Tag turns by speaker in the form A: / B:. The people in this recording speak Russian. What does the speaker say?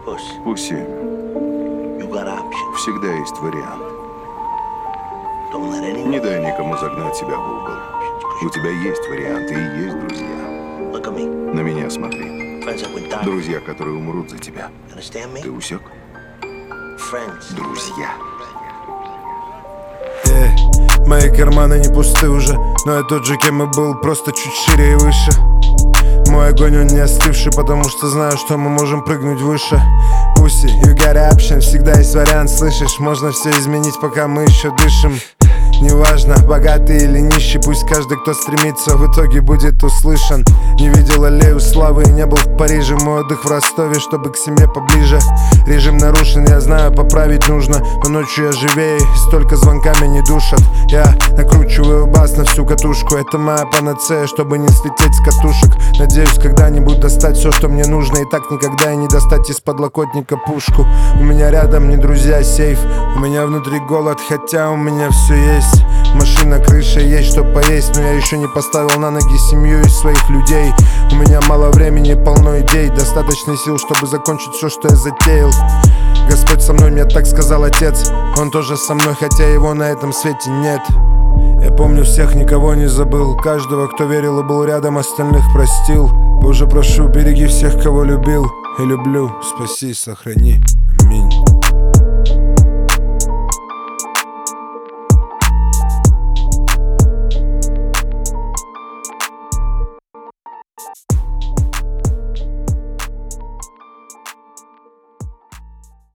A: Пусси, всегда есть вариант. Не дай никому загнать тебя в угол. У тебя есть варианты и есть друзья. На меня смотри. Друзья, которые умрут за тебя. Ты усек? Друзья.
B: Мои карманы не пусты уже, но я тот же, кем и был, просто чуть шире и выше. Мой огонь, он не остывший, потому что знаю, что мы можем прыгнуть выше. Pussy, you got option, всегда есть вариант, слышишь? Можно все изменить, пока мы еще дышим. Неважно, богатый или нищий, пусть каждый, кто стремится, в итоге будет услышан. Не видел аллею славы и не был в Париже. Мой отдых в Ростове, чтобы к семье поближе. Режим нарушен, я знаю, поправить нужно, но ночью я живее и столько звонками не душат. Я накручиваю бас на всю катушку, это моя панацея, чтобы не слететь с катушек. Надеюсь, когда-нибудь достать все, что мне нужно, и так никогда и не достать из подлокотника пушку. У меня рядом не друзья, сейф, у меня внутри голод, хотя у меня все есть. Машина, крыша, есть что поесть, но я еще не поставил на ноги семью из своих людей. У меня мало времени, полно идей, достаточно сил, чтобы закончить все, что я затеял. Господь со мной, мне так сказал отец. Он тоже со мной, хотя его на этом свете нет. Я помню всех, никого не забыл. Каждого, кто верил и был рядом, остальных простил. Боже, прошу, береги всех, кого любил и люблю. Спаси, сохрани, аминь.